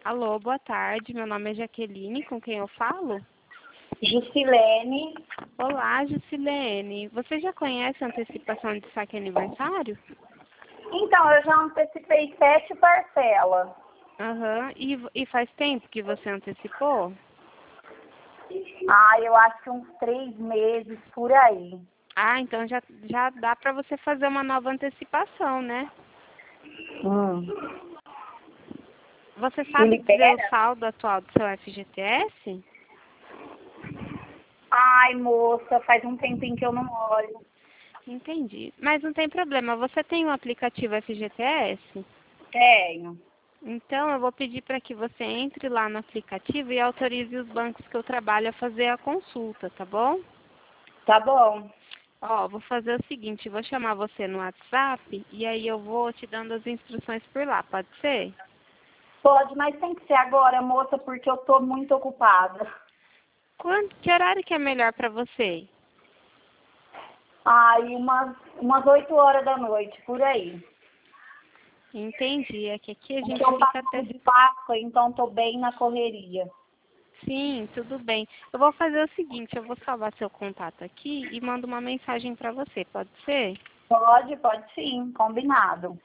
Alô, boa tarde. Meu nome é Jaqueline, com quem eu falo? Juscelene. Olá, Juscelene. Você já conhece a antecipação de saque aniversário? Então, eu já antecipei 7 parcelas. Aham. E faz tempo que você antecipou? Eu acho que uns 3 meses por aí. Ah, então já dá para você fazer uma nova antecipação, né? Você sabe dizer o Libera? saldo atual do seu FGTS? Ai, moça, faz um tempinho que eu não olho. Entendi. Mas não tem problema. Você tem o aplicativo FGTS? Tenho. Então, eu vou pedir para que você entre lá no aplicativo e autorize os bancos que eu trabalho a fazer a consulta, tá bom? Tá bom. Ó, vou fazer o seguinte, vou chamar você no WhatsApp e aí eu vou te dando as instruções por lá, pode ser? Pode, mas tem que ser agora, moça, porque eu tô muito ocupada. Que horário que é melhor para você? Umas 8 horas da noite, por aí. Entendi, é que aqui a gente Eu fica passo até... de Páscoa, então tô bem na correria. Sim, tudo bem. Eu vou fazer o seguinte, eu vou salvar seu contato aqui e mando uma mensagem para você, pode ser? Pode sim, combinado.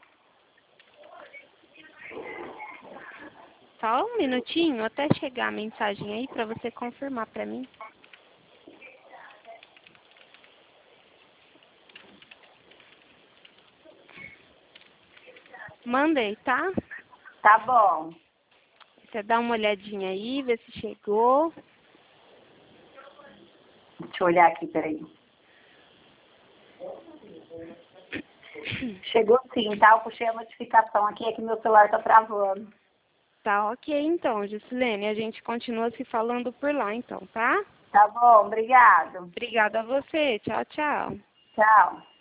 Só um minutinho até chegar a mensagem aí para você confirmar para mim. Mandei, tá? Tá bom. Você dá uma olhadinha aí, vê se chegou. Deixa eu olhar aqui, peraí. Chegou sim, tá? Eu puxei a notificação aqui, é que meu celular tá travando. Tá ok então, Juscelene. A gente continua se falando por lá então, tá? Tá bom, obrigado. Obrigada a você. Tchau, tchau. Tchau.